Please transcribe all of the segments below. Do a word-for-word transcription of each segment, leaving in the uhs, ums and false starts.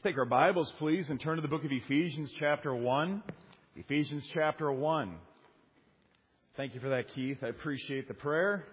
Let's take our Bibles, please, and turn to the book of Ephesians chapter one. Ephesians chapter one. Thank you for that, Keith. I appreciate the prayer.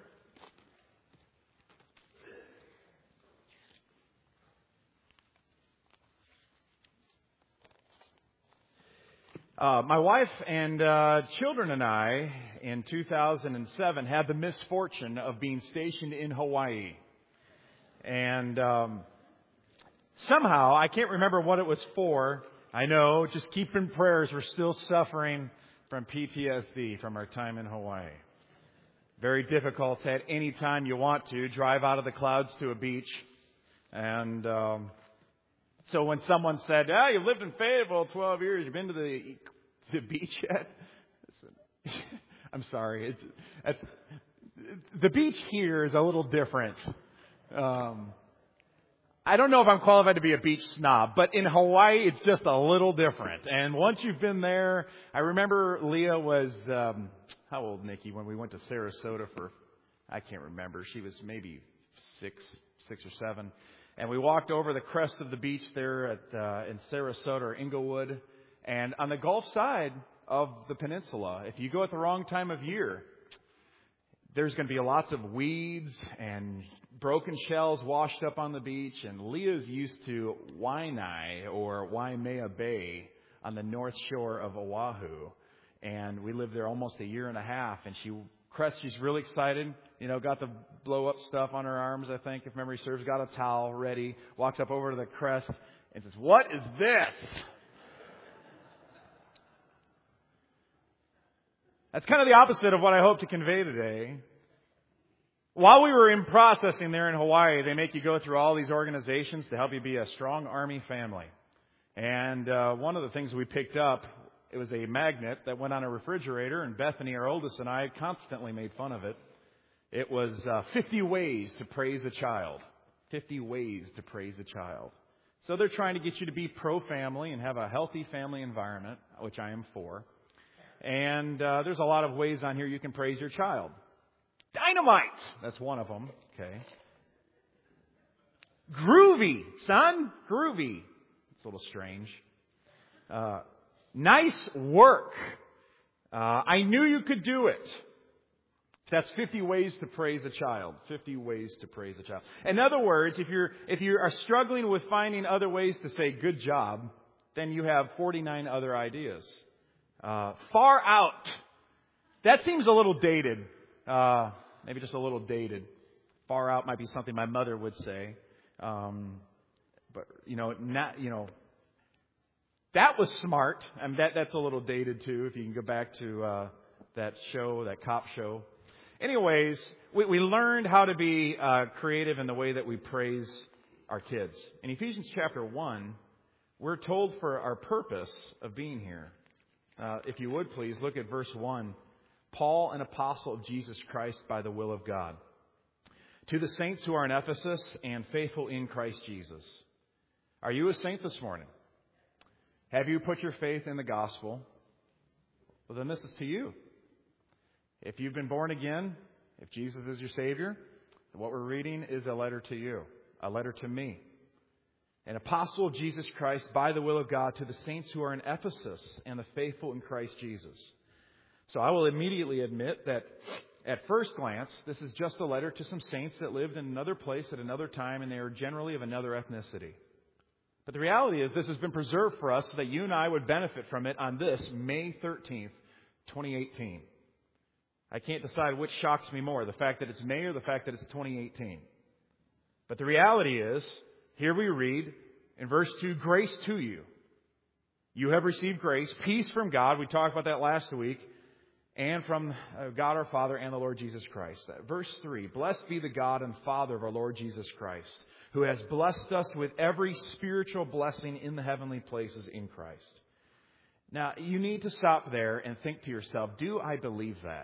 Uh, my wife and uh, children and I, in two thousand seven, had the misfortune of being stationed in Hawaii. And um, somehow, I can't remember what it was for. I know, just keep in prayers, we're still suffering from P T S D from our time in Hawaii. Very difficult at any time you want to drive out of the clouds to a beach. And um, so when someone said, ah, you've lived in Fayetteville twelve years, you've been to the the beach yet? I said, I'm sorry. It's, it's, the beach here is a little different. Um, I don't know if I'm qualified to be a beach snob, but in Hawaii, it's just a little different. And once you've been there, I remember Leah was, um, how old, Nikki, when we went to Sarasota for, I can't remember. She was maybe six, six or seven. And we walked over the crest of the beach there at uh, in Sarasota or Inglewood. And on the Gulf side of the peninsula, if you go at the wrong time of year, there's going to be lots of weeds and broken shells washed up on the beach. And Leah's used to Waianae or Waimea Bay on the north shore of Oahu. And we lived there almost a year and a half. And she crest, she's really excited. You know, got the blow-up stuff on her arms, I think, if memory serves. Got a towel ready. Walks up over to the crest and says, "What is this?" That's kind of the opposite of what I hope to convey today. While we were in processing there in Hawaii, they make you go through all these organizations to help you be a strong Army family. And uh, one of the things we picked up, it was a magnet that went on a refrigerator, and Bethany, our oldest, and I constantly made fun of it. It was uh, fifty ways to praise a child. fifty ways to praise a child. So they're trying to get you to be pro-family and have a healthy family environment, which I am for. And uh, there's a lot of ways on here you can praise your child. Dynamite! That's one of them. Okay. Groovy, son. Groovy. It's a little strange. Uh, nice work. Uh, I knew you could do it. That's fifty ways to praise a child. fifty ways to praise a child. In other words, if you're if you are struggling with finding other ways to say good job, then you have forty-nine other ideas. Uh, far out. That seems a little dated. Uh, maybe just a little dated. Far out might be something my mother would say. Um, but you know, not you know. That was smart. I mean, that that's a little dated too. If you can go back to uh, that show, that cop show. Anyways, we, we learned how to be uh, creative in the way that we praise our kids. In Ephesians chapter one, we're told for our purpose of being here. Uh, if you would please look at verse one. Paul, an apostle of Jesus Christ by the will of God. To the saints who are in Ephesus and faithful in Christ Jesus. Are you a saint this morning? Have you put your faith in the gospel? Well, then this is to you. If you've been born again, if Jesus is your Savior, what we're reading is a letter to you, a letter to me. An apostle of Jesus Christ by the will of God to the saints who are in Ephesus and the faithful in Christ Jesus. So I will immediately admit that at first glance, this is just a letter to some saints that lived in another place at another time, and they are generally of another ethnicity. But the reality is this has been preserved for us so that you and I would benefit from it on this May thirteenth, twenty eighteen. I can't decide which shocks me more, the fact that it's May or the fact that it's twenty eighteen. But the reality is, here we read in verse two, grace to you. You have received grace, peace from God. We talked about that last week. And from God our Father and the Lord Jesus Christ. Verse three, blessed be the God and Father of our Lord Jesus Christ, who has blessed us with every spiritual blessing in the heavenly places in Christ. Now, you need to stop there and think to yourself, do I believe that?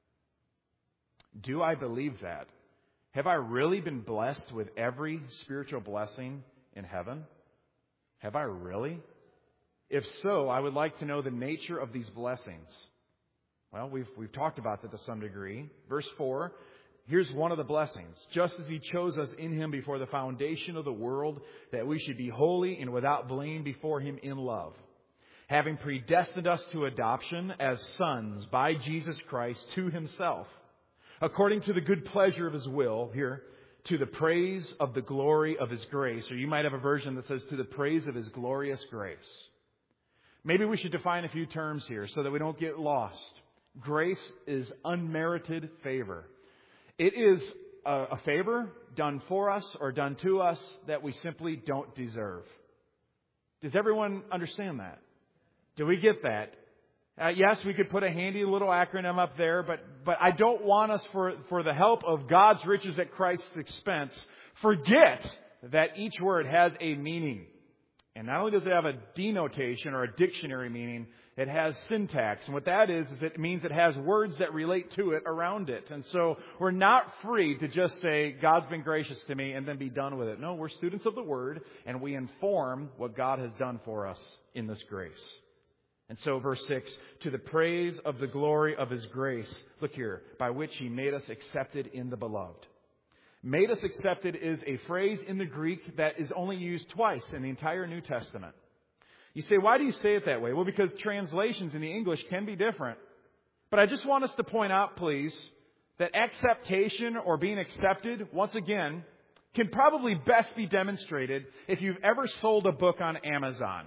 Do I believe that? Have I really been blessed with every spiritual blessing in heaven? Have I really? If so, I would like to know the nature of these blessings. Well, we've we've talked about that to some degree. Verse four, Here's one of the blessings. Just as He chose us in Him before the foundation of the world, that we should be holy and without blame before Him in love, having predestined us to adoption as sons by Jesus Christ to Himself, according to the good pleasure of His will, here, to the praise of the glory of His grace. Or you might have a version that says, to the praise of His glorious grace. Maybe we should define a few terms here so that we don't get lost. Grace is unmerited favor. It is a, a favor done for us or done to us that we simply don't deserve. Does everyone understand that? Do we get that? Uh, yes, we could put a handy little acronym up there, but but I don't want us, for, for the help of God's riches at Christ's expense, forget that each word has a meaning. And not only does it have a denotation or a dictionary meaning, it has syntax. And what that is, is it means it has words that relate to it around it. And so we're not free to just say, God's been gracious to me, and then be done with it. No, we're students of the Word, and we inform what God has done for us in this grace. And so verse six, to the praise of the glory of His grace, look here, by which He made us accepted in the Beloved. Made us accepted is a phrase in the Greek that is only used twice in the entire New Testament. You say, why do you say it that way? Well, because translations in the English can be different. But I just want us to point out, please, that acceptation or being accepted, once again, can probably best be demonstrated if you've ever sold a book on Amazon.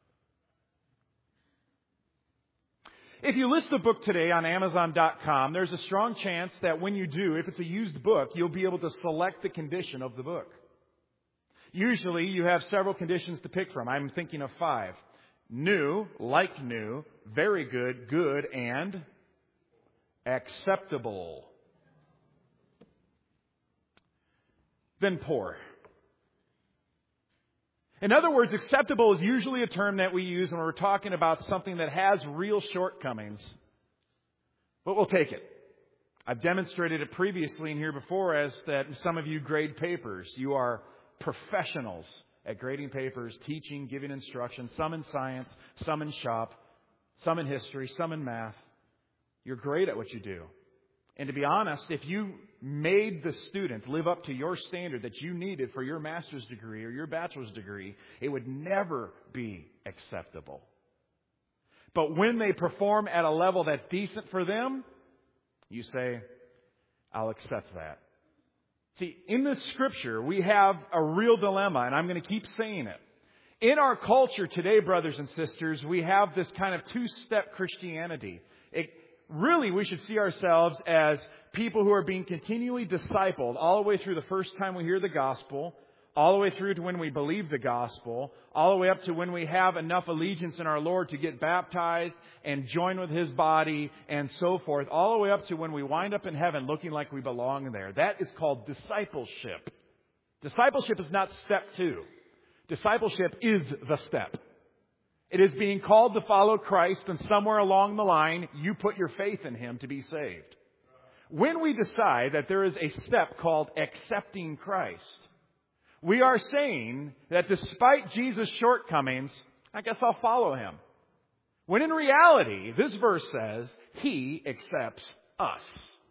If you list a book today on Amazon dot com, there's a strong chance that when you do, if it's a used book, you'll be able to select the condition of the book. Usually you have several conditions to pick from. I'm thinking of five. New, like new, very good, good, and acceptable. Then poor. In other words, acceptable is usually a term that we use when we're talking about something that has real shortcomings. But we'll take it. I've demonstrated it previously in here before as that some of you grade papers. You are professionals at grading papers, teaching, giving instruction, some in science, some in shop, some in history, some in math. You're great at what you do. And to be honest, if you made the student live up to your standard that you needed for your master's degree or your bachelor's degree, it would never be acceptable. But when they perform at a level that's decent for them, you say, I'll accept that. See, in this scripture, we have a real dilemma, and I'm going to keep saying it. In our culture today, brothers and sisters, we have this kind of two-step Christianity. It, really, we should see ourselves as people who are being continually discipled all the way through the first time we hear the gospel, all the way through to when we believe the gospel, all the way up to when we have enough allegiance in our Lord to get baptized and join with His body and so forth, all the way up to when we wind up in heaven looking like we belong there. That is called discipleship. Discipleship is not step two. Discipleship is the step. It is being called to follow Christ, and somewhere along the line, you put your faith in Him to be saved. When we decide that there is a step called accepting Christ, we are saying that despite Jesus' shortcomings, I guess I'll follow Him. When in reality, this verse says, He accepts us.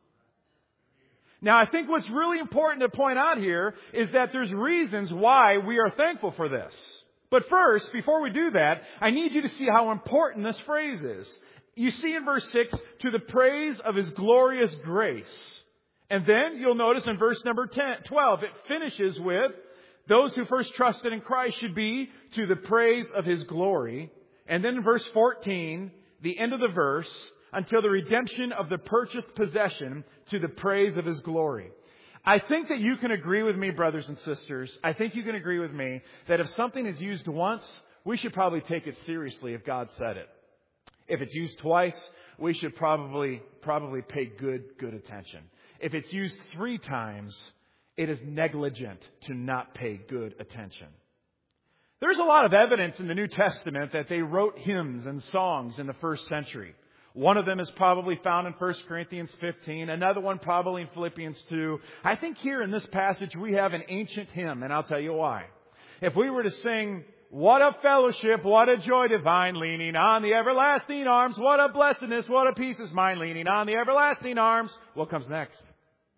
Now, I think what's really important to point out here is that there's reasons why we are thankful for this. But first, before we do that, I need you to see how important this phrase is. You see in verse six, to the praise of His glorious grace. And then you'll notice in verse number ten, twelve, it finishes with, those who first trusted in Christ should be to the praise of His glory. And then in verse fourteen, the end of the verse, until the redemption of the purchased possession to the praise of His glory. I think that you can agree with me, brothers and sisters. I think you can agree with me that if something is used once, we should probably take it seriously if God said it. If it's used twice, we should probably, probably pay good, good attention. If it's used three times, it is negligent to not pay good attention. There's a lot of evidence in the New Testament that they wrote hymns and songs in the first century. One of them is probably found in First Corinthians fifteen. Another one probably in Philippians two. I think here in this passage we have an ancient hymn, and I'll tell you why. If we were to sing, what a fellowship, what a joy divine, leaning on the everlasting arms, what a blessedness, what a peace is mine, leaning on the everlasting arms. What comes next?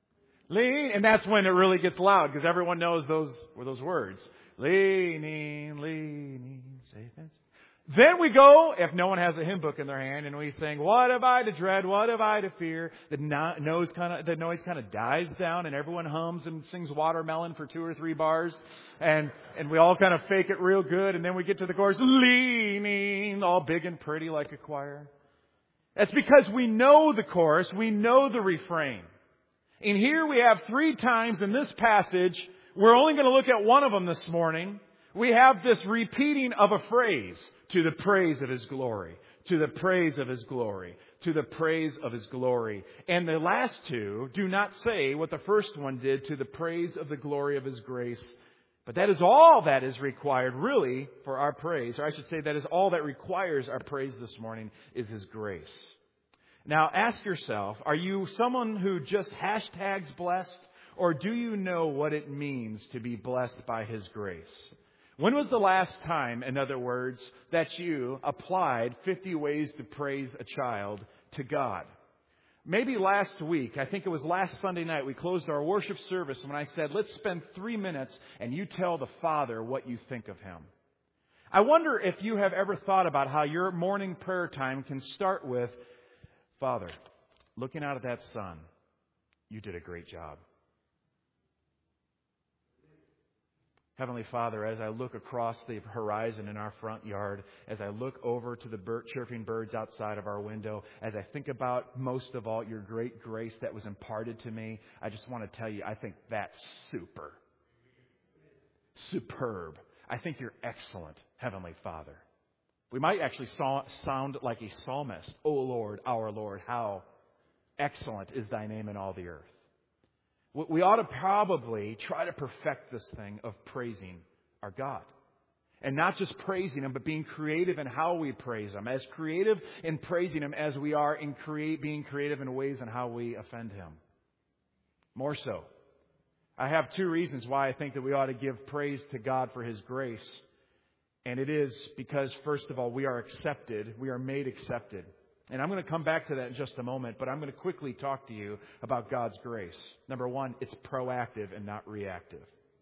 Lean. And that's when it really gets loud because everyone knows those were those words. Leaning, leaning, safe and Then we go, if no one has a hymn book in their hand, and we sing, what have I to dread, what have I to fear? The, no, noise kind of, the noise kind of dies down, and everyone hums and sings Watermelon for two or three bars. And, and we all kind of fake it real good, and then we get to the chorus, leaning, all big and pretty like a choir. That's because we know the chorus, we know the refrain. And here we have three times in this passage, we're only going to look at one of them this morning. We have this repeating of a phrase, to the praise of His glory, to the praise of His glory, to the praise of His glory. And the last two do not say what the first one did, to the praise of the glory of His grace. But that is all that is required, really, for our praise. Or I should say that is all that requires our praise this morning is His grace. Now, ask yourself, are you someone who just hashtags blessed? Or do you know what it means to be blessed by His grace? When was the last time, in other words, that you applied fifty ways to praise a child to God? Maybe last week, I think it was last Sunday night, we closed our worship service when I said, let's spend three minutes and you tell the Father what you think of Him. I wonder if you have ever thought about how your morning prayer time can start with, Father, looking out at that sun, you did a great job. Heavenly Father, as I look across the horizon in our front yard, as I look over to the bird, chirping birds outside of our window, as I think about, most of all, your great grace that was imparted to me, I just want to tell you, I think that's super. Superb. I think you're excellent, Heavenly Father. We might actually saw, sound like a psalmist. O Lord, our Lord, how excellent is Thy name in all the earth. We ought to probably try to perfect this thing of praising our God. And not just praising Him, but being creative in how we praise Him. As creative in praising Him as we are in create, being creative in ways in how we offend Him. More so. I have two reasons why I think that we ought to give praise to God for His grace. And it is because, first of all, we are accepted. We are made accepted. And I'm going to come back to that in just a moment, but I'm going to quickly talk to you about God's grace. Number one, it's proactive and not reactive.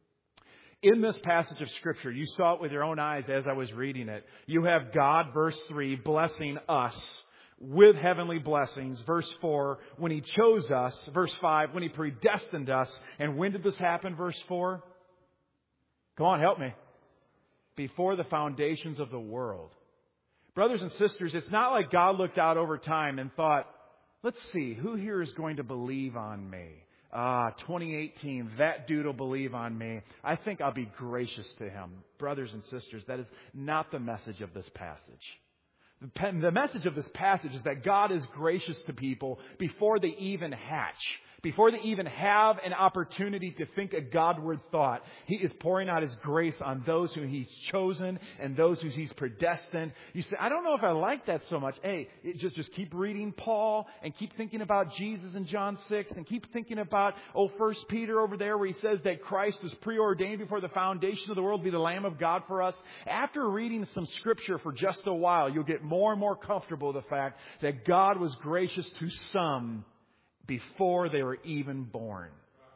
In this passage of Scripture, you saw it with your own eyes as I was reading it. You have God, verse three, blessing us with heavenly blessings. Verse four, when He chose us. Verse five, when He predestined us. And when did this happen, verse four? Come on, help me. Before the foundations of the world. Brothers and sisters, it's not like God looked out over time and thought, let's see, who here is going to believe on me? Ah, twenty eighteen, that dude will believe on me. I think I'll be gracious to him. Brothers and sisters, that is not the message of this passage. The message of this passage is that God is gracious to people before they even hatch. Before they even have an opportunity to think a Godward thought, He is pouring out His grace on those who He's chosen and those who He's predestined. You say, I don't know if I like that so much. Hey, just, just keep reading Paul and keep thinking about Jesus in John six and keep thinking about, oh, First Peter over there where he says that Christ was preordained before the foundation of the world to be the Lamb of God for us. After reading some Scripture for just a while, you'll get more and more comfortable with the fact that God was gracious to some before they were even born.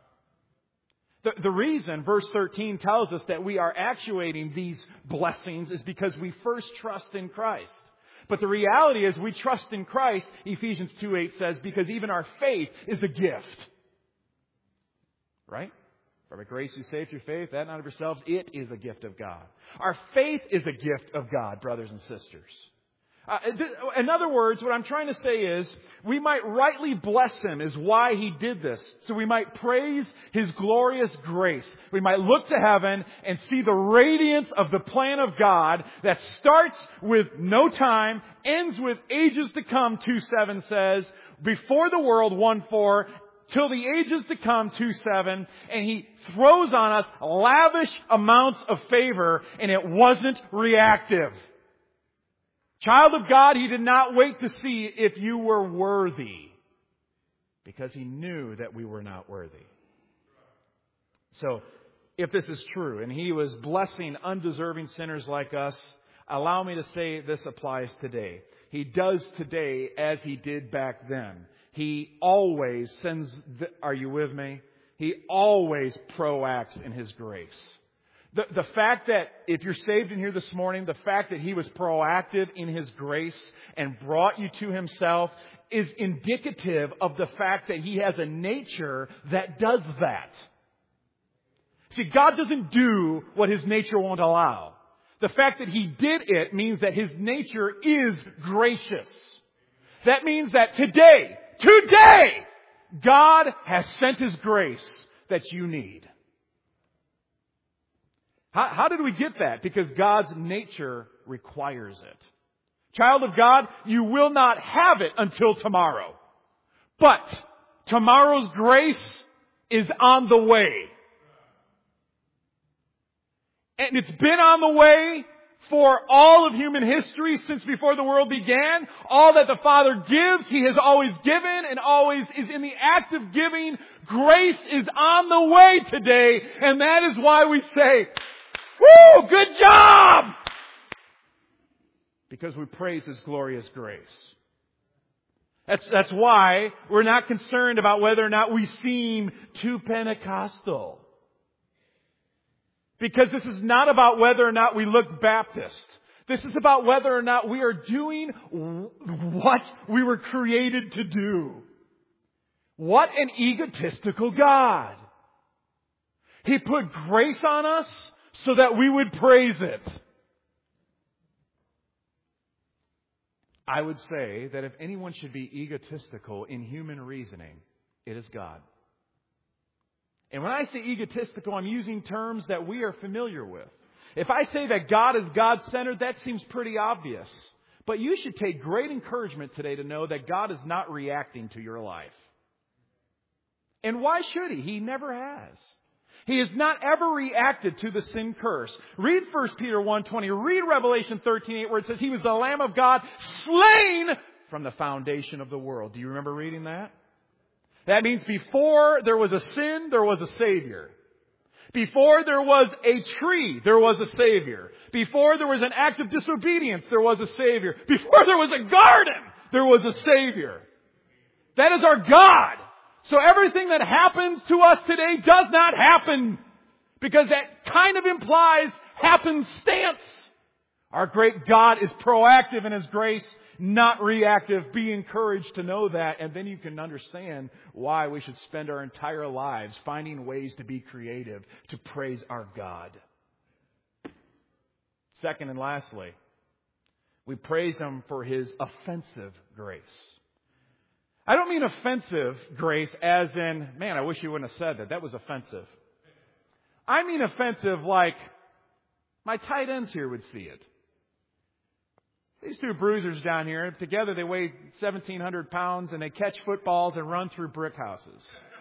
The, the reason, verse thirteen tells us that we are actuating these blessings is because we first trust in Christ. But the reality is we trust in Christ, Ephesians two eight says, because even our faith is a gift. Right? For by grace you saved through faith, that not of yourselves, it is a gift of God. Our faith is a gift of God, brothers and sisters. Uh, in other words, what I'm trying to say is, we might rightly bless Him is why He did this. So we might praise His glorious grace. We might look to heaven and see the radiance of the plan of God that starts with no time, ends with ages to come, two seven says, before the world, one four, till the ages to come, two seven, and He throws on us lavish amounts of favor, and it wasn't reactive. Child of God, He did not wait to see if you were worthy, because He knew that we were not worthy. So, if this is true, and He was blessing undeserving sinners like us, allow me to say this applies today. He does today as He did back then. He always sends, the, are you with me? He always proacts in His grace. The, the fact that if you're saved in here this morning, the fact that He was proactive in His grace and brought you to Himself is indicative of the fact that He has a nature that does that. See, God doesn't do what His nature won't allow. The fact that He did it means that His nature is gracious. That means that today, today, God has sent His grace that you need. How, how did we get that? Because God's nature requires it. Child of God, you will not have it until tomorrow. But tomorrow's grace is on the way. And it's been on the way for all of human history since before the world began. All that the Father gives, He has always given and always is in the act of giving. Grace is on the way today. And that is why we say, woo, good job! Because we praise His glorious grace. That's, that's why we're not concerned about whether or not we seem too Pentecostal. Because this is not about whether or not we look Baptist. This is about whether or not we are doing what we were created to do. What an egotistical God. He put grace on us so that we would praise it. I would say that if anyone should be egotistical in human reasoning, it is God. And when I say egotistical, I'm using terms that we are familiar with. If I say that God is God-centered, that seems pretty obvious. But you should take great encouragement today to know that God is not reacting to your life. And why should He? He never has. He has not ever reacted to the sin curse. Read First Peter one twenty. Read Revelation thirteen eight where it says He was the Lamb of God slain from the foundation of the world. Do you remember reading that? That means before there was a sin, there was a Savior. Before there was a tree, there was a Savior. Before there was an act of disobedience, there was a Savior. Before there was a garden, there was a Savior. That is our God. So everything that happens to us today does not happen. Because that kind of implies happenstance. Our great God is proactive in His grace, not reactive. Be encouraged to know that. And then you can understand why we should spend our entire lives finding ways to be creative, to praise our God. Second and lastly, we praise Him for His offensive grace. I don't mean offensive grace as in, man, I wish you wouldn't have said that. That was offensive. I mean offensive like my tight ends here would see it. These two bruisers down here, together they weigh seventeen hundred pounds and they catch footballs and run through brick houses.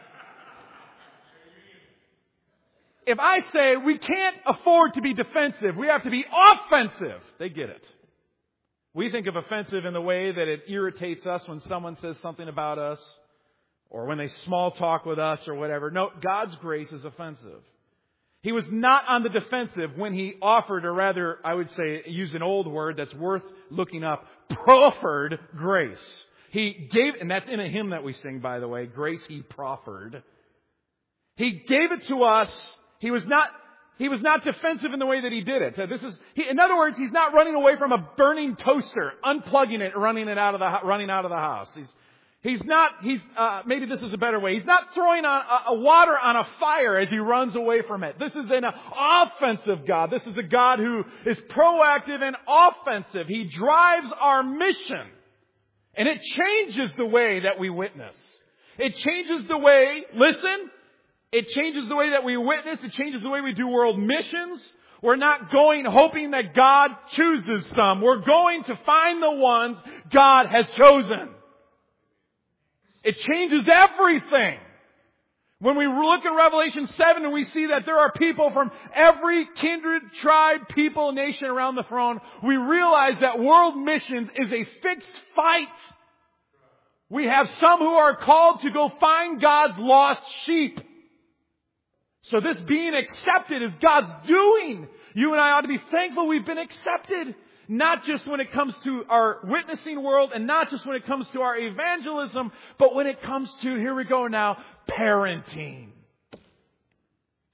If I say we can't afford to be defensive, we have to be offensive, they get it. We think of offensive in the way that it irritates us when someone says something about us or when they small talk with us or whatever. No, God's grace is offensive. He was not on the defensive when He offered, or rather, I would say, use an old word that's worth looking up, proffered grace. He gave, and that's in a hymn that we sing, by the way, grace He proffered. He gave it to us. He was not He was not defensive in the way that He did it. So this is, he, in other words, He's not running away from a burning toaster, unplugging it, running it out of the running out of the house. He's he's not. He's uh, maybe this is a better way. He's not throwing a, a water on a fire as He runs away from it. This is an offensive God. This is a God who is proactive and offensive. He drives our mission, and it changes the way that we witness. It changes the way. Listen. It changes the way that we witness. It changes the way we do world missions. We're not going hoping that God chooses some. We're going to find the ones God has chosen. It changes everything. When we look at Revelation seven and we see that there are people from every kindred, tribe, people, nation around the throne, we realize that world missions is a fixed fight. We have some who are called to go find God's lost sheep. So this being accepted is God's doing. You and I ought to be thankful we've been accepted. Not just when it comes to our witnessing world and not just when it comes to our evangelism, but when it comes to, here we go now, parenting.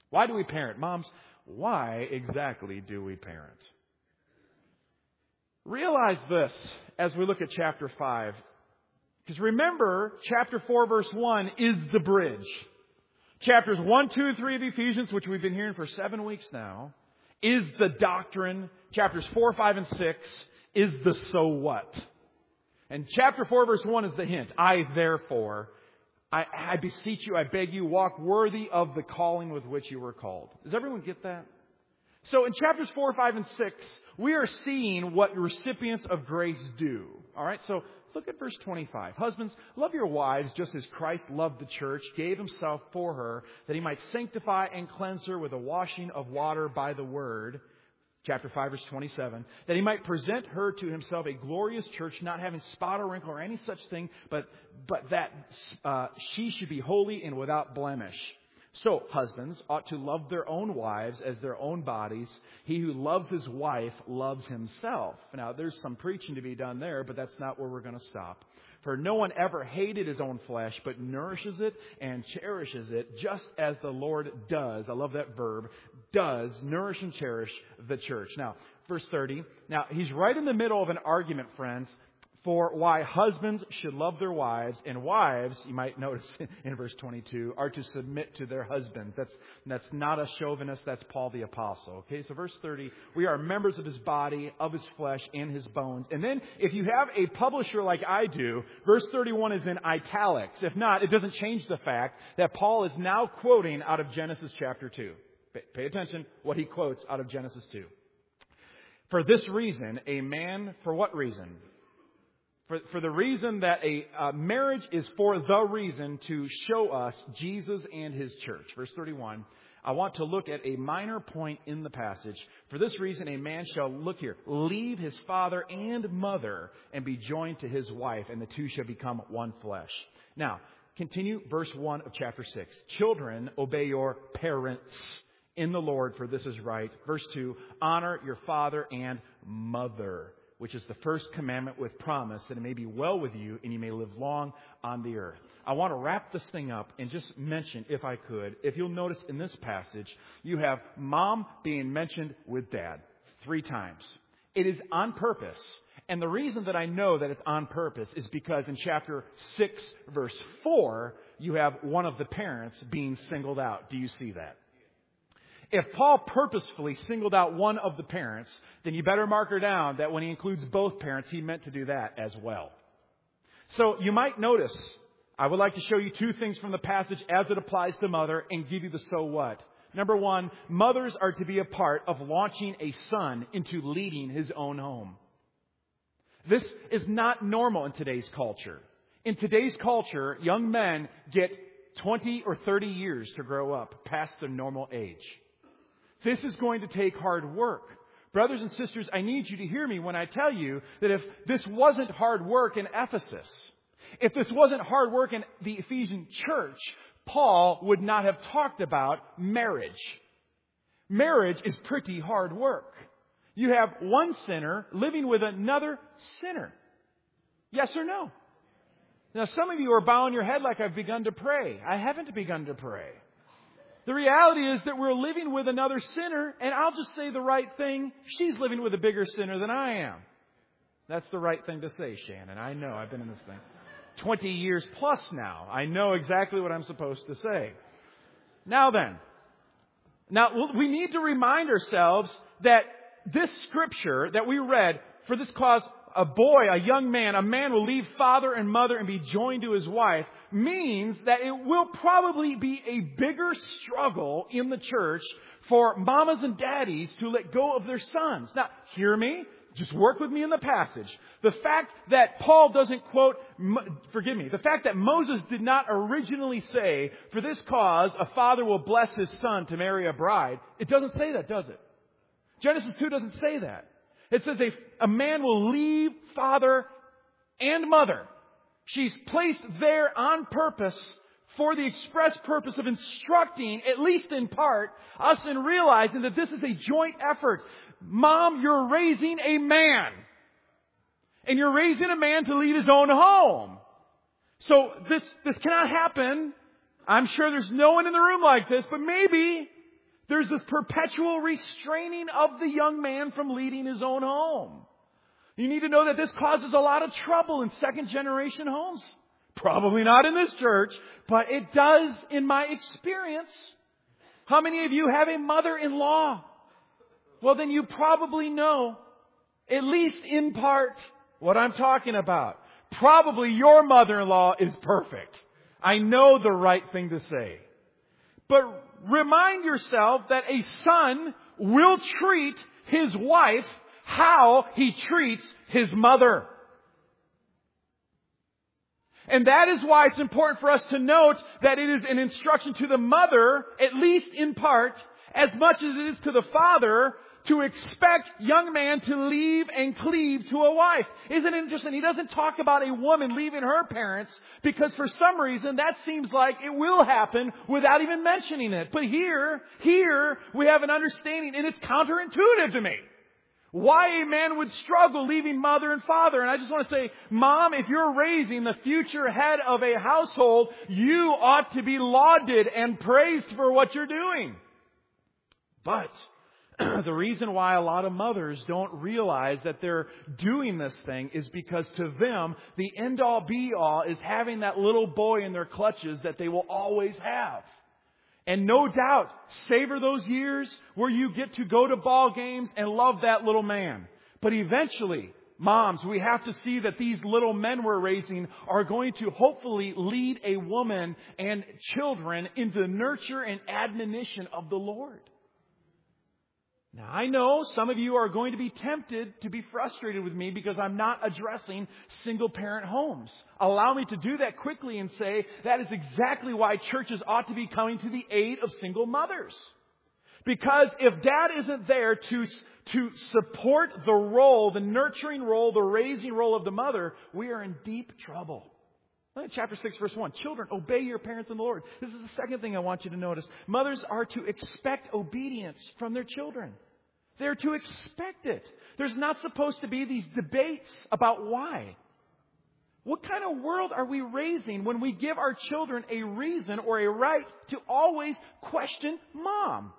Why do we parent? Moms, why exactly do we parent? Realize this as we look at chapter five. Because remember, chapter four, verse one is the bridge. Chapters one, two, and three of Ephesians, which we've been hearing for seven weeks now, is the doctrine. Chapters four, five, and six is the so what. And chapter four, verse one is the hint. I, therefore, I, I beseech you, I beg you, walk worthy of the calling with which you were called. Does everyone get that? So in chapters four, five, and six, we are seeing what recipients of grace do. All right, so look at verse twenty-five. Husbands, love your wives just as Christ loved the church, gave himself for her, that he might sanctify and cleanse her with a washing of water by the word. Chapter five, verse twenty-seven. That he might present her to himself a glorious church, not having spot or wrinkle or any such thing, but, but that uh, she should be holy and without blemish. So, husbands ought to love their own wives as their own bodies. He who loves his wife loves himself. Now, there's some preaching to be done there, but that's not where we're going to stop. For no one ever hated his own flesh, but nourishes it and cherishes it, just as the Lord does. I love that verb. Does nourish and cherish the church. Now, verse thirty. Now, he's right in the middle of an argument, friends, for why husbands should love their wives, and wives, you might notice in verse twenty-two, are to submit to their husbands. That's, that's not a chauvinist, that's Paul the Apostle. Okay, so verse thirty, we are members of his body, of his flesh, and his bones. And then, if you have a publisher like I do, verse thirty-one is in italics. If not, it doesn't change the fact that Paul is now quoting out of Genesis chapter two. Pay attention what he quotes out of Genesis two. For this reason, a man, for what reason? For, for the reason that a uh, marriage is for the reason to show us Jesus and his church. Verse thirty-one, I want to look at a minor point in the passage. For this reason, a man shall, look here, leave his father and mother and be joined to his wife, and the two shall become one flesh. Now, continue verse one of chapter six. Children, obey your parents in the Lord, for this is right. Verse two, honor your father and mother, which is the first commandment with promise, that it may be well with you and you may live long on the earth. I want to wrap this thing up and just mention, if I could, if you'll notice in this passage, you have mom being mentioned with dad three times. It is on purpose. And the reason that I know that it's on purpose is because in chapter six, verse four, you have one of the parents being singled out. Do you see that? If Paul purposefully singled out one of the parents, then you better mark her down that when he includes both parents, he meant to do that as well. So you might notice, I would like to show you two things from the passage as it applies to mother and give you the so what. Number one, mothers are to be a part of launching a son into leading his own home. This is not normal in today's culture. In today's culture, young men get twenty or thirty years to grow up past their normal age. This is going to take hard work. Brothers and sisters, I need you to hear me when I tell you that if this wasn't hard work in Ephesus, if this wasn't hard work in the Ephesian church, Paul would not have talked about marriage. Marriage is pretty hard work. You have one sinner living with another sinner. Yes or no? Now, some of you are bowing your head like I've begun to pray. I haven't begun to pray. The reality is that we're living with another sinner, and I'll just say the right thing. She's living with a bigger sinner than I am. That's the right thing to say, Shannon. I know. I've been in this thing twenty years plus now. I know exactly what I'm supposed to say. Now then, now we need to remind ourselves that this scripture that we read, for this cause a boy, a young man, a man will leave father and mother and be joined to his wife, means that it will probably be a bigger struggle in the church for mamas and daddies to let go of their sons. Now, hear me. Just work with me in the passage. The fact that Paul doesn't quote, forgive me, the fact that Moses did not originally say, for this cause a father will bless his son to marry a bride, it doesn't say that, does it? Genesis two doesn't say that. It says a, a man will leave father and mother. She's placed there on purpose for the express purpose of instructing, at least in part, us in realizing that this is a joint effort. Mom, you're raising a man. And you're raising a man to lead his own home. So this, this cannot happen. I'm sure there's no one in the room like this, but maybe There's this perpetual restraining of the young man from leading his own home. You need to know that this causes a lot of trouble in second generation homes. Probably not in this church, but it does in my experience. How many of you have a mother-in-law? Well, then you probably know, at least in part, what I'm talking about. Probably your mother-in-law is perfect. I know the right thing to say. But remind yourself that a son will treat his wife how he treats his mother. And that is why it's important for us to note that it is an instruction to the mother, at least in part, as much as it is to the father, to expect young man to leave and cleave to a wife. Isn't it interesting? He doesn't talk about a woman leaving her parents because for some reason that seems like it will happen without even mentioning it. But here, here we have an understanding, and it's counterintuitive to me. Why a man would struggle leaving mother and father. And I just want to say, Mom, if you're raising the future head of a household, you ought to be lauded and praised for what you're doing. But the reason why a lot of mothers don't realize that they're doing this thing is because to them, the end-all be-all is having that little boy in their clutches that they will always have. And no doubt, savor those years where you get to go to ball games and love that little man. But eventually, moms, we have to see that these little men we're raising are going to hopefully lead a woman and children into the nurture and admonition of the Lord. Now, I know some of you are going to be tempted to be frustrated with me because I'm not addressing single-parent homes. Allow me to do that quickly and say that is exactly why churches ought to be coming to the aid of single mothers. Because if dad isn't there to, to support the role, the nurturing role, the raising role of the mother, we are in deep trouble. Look at chapter six, verse one. Children, obey your parents in the Lord. This is the second thing I want you to notice. Mothers are to expect obedience from their children. They're to expect it. There's not supposed to be these debates about why. What kind of world are we raising when we give our children a reason or a right to always question mom?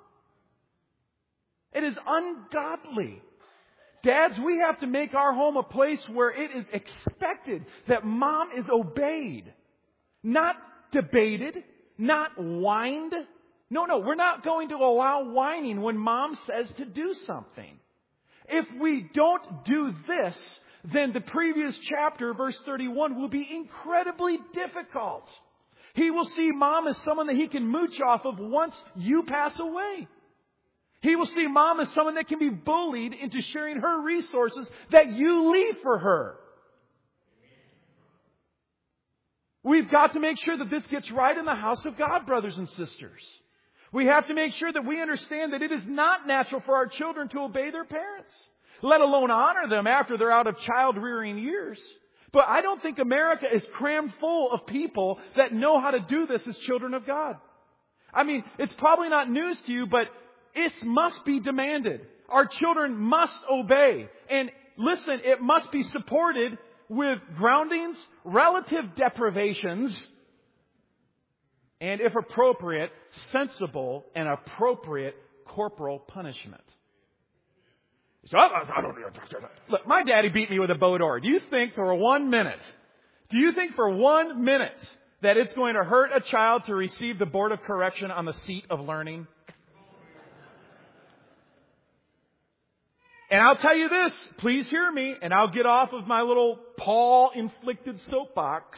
It is ungodly. Dads, we have to make our home a place where it is expected that mom is obeyed. Not debated. Not whined. No, no, we're not going to allow whining when mom says to do something. If we don't do this, then the previous chapter, verse thirty-one, will be incredibly difficult. He will see mom as someone that he can mooch off of once you pass away. He will see mom as someone that can be bullied into sharing her resources that you leave for her. We've got to make sure that this gets right in the house of God, brothers and sisters. We have to make sure that we understand that it is not natural for our children to obey their parents, let alone honor them after they're out of child-rearing years. But I don't think America is crammed full of people that know how to do this as children of God. I mean, it's probably not news to you, but it must be demanded. Our children must obey. And listen, it must be supported with groundings, relative deprivations, and if appropriate, sensible and appropriate corporal punishment. So, look, my daddy beat me with a boat oar. Do you think for one minute, do you think for one minute that it's going to hurt a child to receive the board of correction on the seat of learning? And I'll tell you this, please hear me, and I'll get off of my little Paul-inflicted soapbox.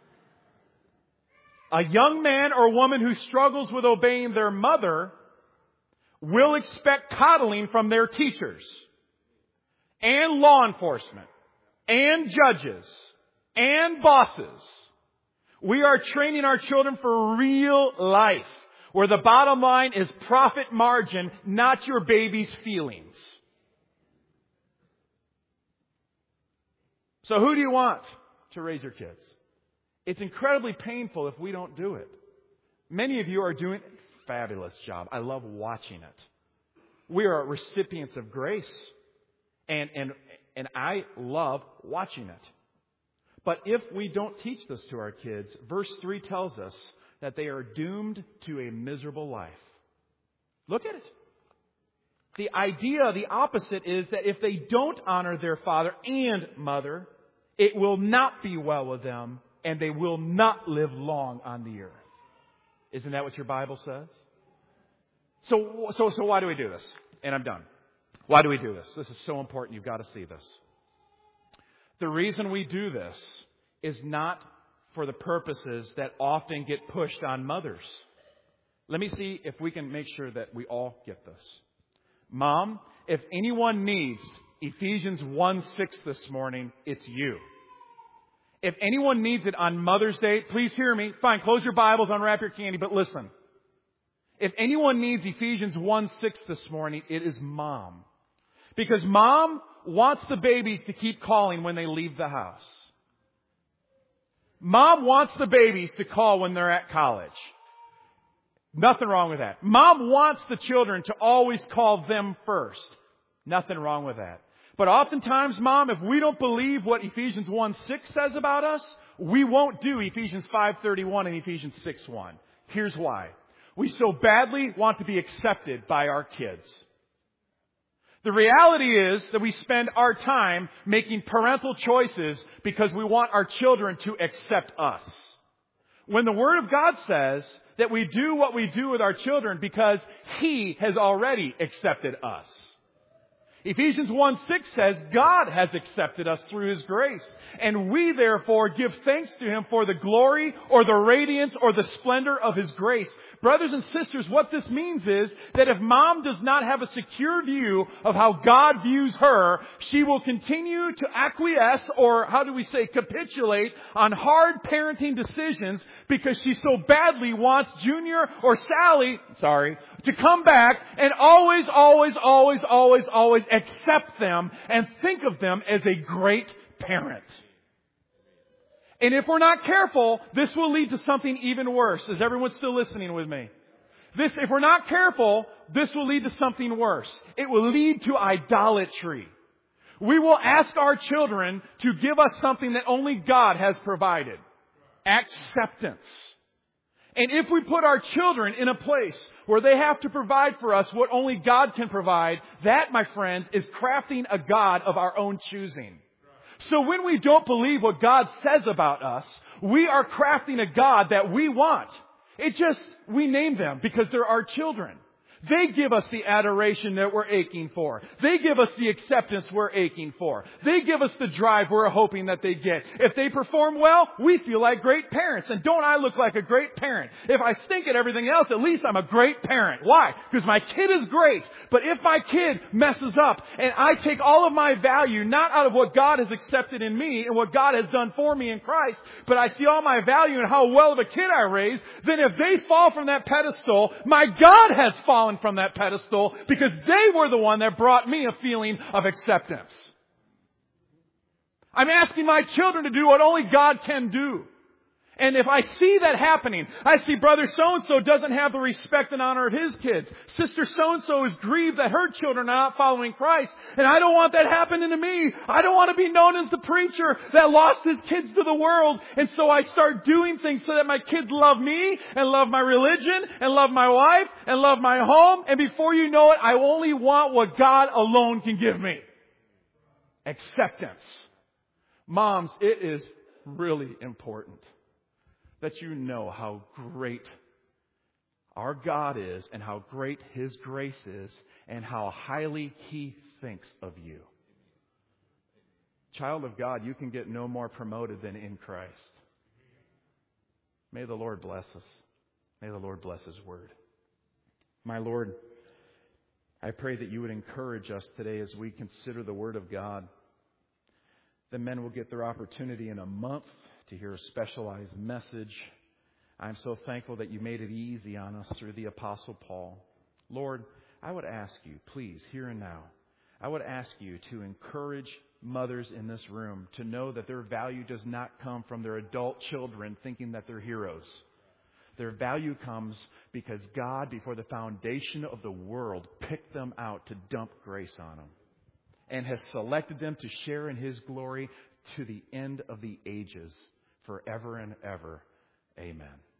A young man or woman who struggles with obeying their mother will expect coddling from their teachers and law enforcement and judges and bosses. We are training our children for real life, where the bottom line is profit margin, not your baby's feelings. So who do you want to raise your kids? It's incredibly painful if we don't do it. Many of you are doing a fabulous job. I love watching it. We are recipients of grace. And, and, and I love watching it. But if we don't teach this to our kids, verse three tells us that they are doomed to a miserable life. Look at it. The idea, the opposite, is that if they don't honor their father and mother, it will not be well with them, and they will not live long on the earth. Isn't that what your Bible says? So, so, so why do we do this? And I'm done. Why do we do this? This is so important. You've got to see this. The reason we do this is not for the purposes that often get pushed on mothers. Let me see if we can make sure that we all get this. Mom, if anyone needs Ephesians one six this morning, it's you. If anyone needs it on Mother's Day, please hear me. Fine, close your Bibles, unwrap your candy, but listen. If anyone needs Ephesians one six this morning, it is Mom. Because Mom wants the babies to keep calling when they leave the house. Mom wants the babies to call when they're at college. Nothing wrong with that. Mom wants the children to always call them first. Nothing wrong with that. But oftentimes, Mom, if we don't believe what Ephesians one six says about us, we won't do Ephesians five thirty-one and Ephesians six one. Here's why. We so badly want to be accepted by our kids. The reality is that we spend our time making parental choices because we want our children to accept us. When the Word of God says that we do what we do with our children because He has already accepted us. Ephesians one six says God has accepted us through His grace. And we therefore give thanks to Him for the glory or the radiance or the splendor of His grace. Brothers and sisters, what this means is that if Mom does not have a secure view of how God views her, she will continue to acquiesce, or how do we say, capitulate on hard parenting decisions because she so badly wants Junior or Sally, sorry, to come back and always, always, always, always, always accept them and think of them as a great parent. And if we're not careful, this will lead to something even worse. Is everyone still listening with me? This, if we're not careful, this will lead to something worse. It will lead to idolatry. We will ask our children to give us something that only God has provided. Acceptance. And if we put our children in a place where they have to provide for us what only God can provide, that, my friends, is crafting a God of our own choosing. So when we don't believe what God says about us, we are crafting a God that we want. It just, we name them because they're our children. They give us the adoration that we're aching for. They give us the acceptance we're aching for. They give us the drive we're hoping that they get. If they perform well, we feel like great parents. And don't I look like a great parent? If I stink at everything else, at least I'm a great parent. Why? Because my kid is great. But if my kid messes up and I take all of my value, not out of what God has accepted in me and what God has done for me in Christ, but I see all my value in how well of a kid I raised, then if they fall from that pedestal, my God has fallen from that pedestal because they were the one that brought me a feeling of acceptance. I'm asking my children to do what only God can do. And if I see that happening, I see brother so-and-so doesn't have the respect and honor of his kids. Sister so-and-so is grieved that her children are not following Christ. And I don't want that happening to me. I don't want to be known as the preacher that lost his kids to the world. And so I start doing things so that my kids love me and love my religion and love my wife and love my home. And before you know it, I only want what God alone can give me. Acceptance. Moms, it is really important that you know how great our God is and how great His grace is and how highly He thinks of you. Child of God, you can get no more promoted than in Christ. May the Lord bless us. May the Lord bless His Word. My Lord, I pray that you would encourage us today as we consider the Word of God. The men will get their opportunity in a month to hear a specialized message. I'm so thankful that you made it easy on us through the Apostle Paul. Lord, I would ask you, please, here and now, I would ask you to encourage mothers in this room to know that their value does not come from their adult children thinking that they're heroes. Their value comes because God, before the foundation of the world, picked them out to dump grace on them and has selected them to share in His glory to the end of the ages, forever and ever. Amen.